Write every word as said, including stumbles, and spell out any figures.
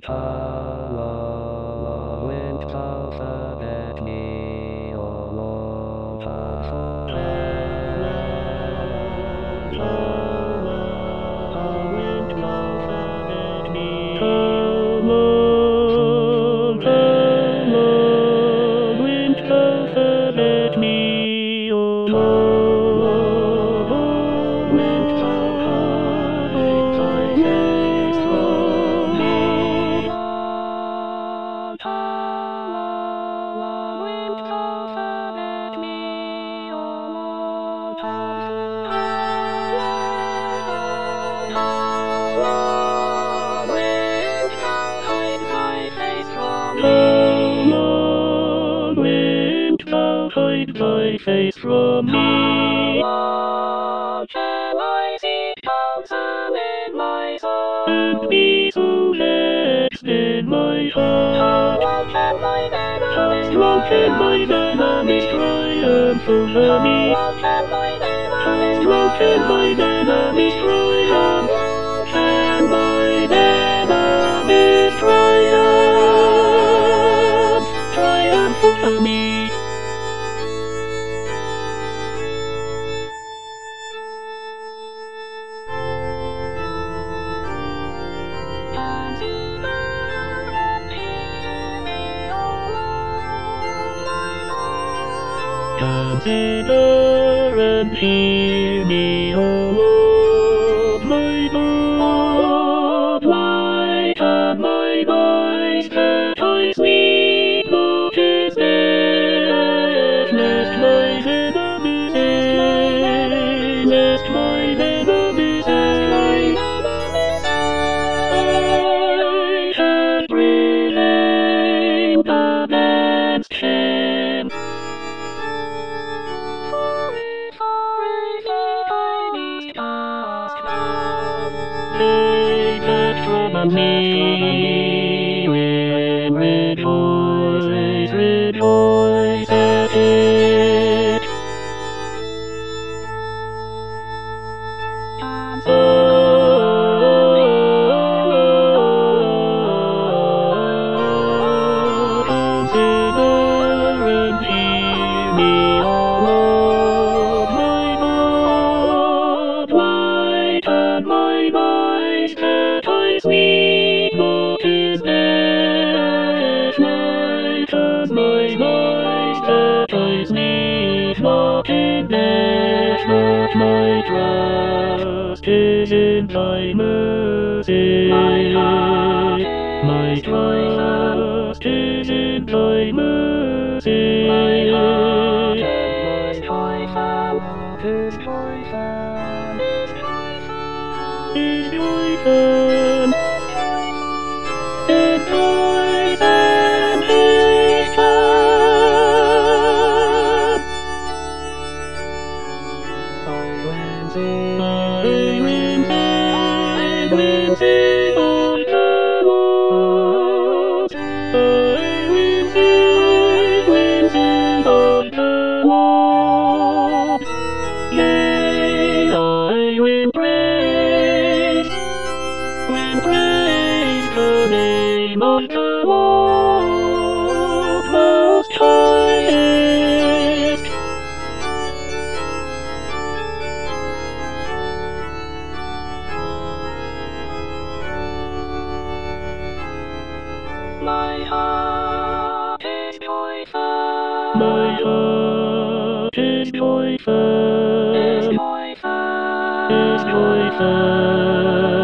Hide thy face from me. How shall I see counsel in my soul, and be so vexed in my heart? How shall my enemies, how shall my enemies triumph over me? How shall my enemies, how shall my enemies triumph? How shall my enemies triumph, triumph over me? Consider and hear me, O Lord, my God. Lighten mine eyes that I sleep not as death, lest mine enemies say, lest mine enemies say, I have prevailed against him. They that trouble me will rejoice, rejoice at it. Oh, consider and hear me, O Lord, my God. Lighten mine eyes that I sleep not as death. Lighten mine eyes that I sleep not in death. But my trust is in thy mercy. My trust is in thy mercy. My heart and my joyful, is joyful, is joyful, and joys and hatred. I will sing, I will sing, will sing of the Lord. I will sing, will sing of the Lord. Yea, I will praise, will praise the name of the Lord Most Highest. My heart is joyful, my heart is joyful, is joyful, is joyful.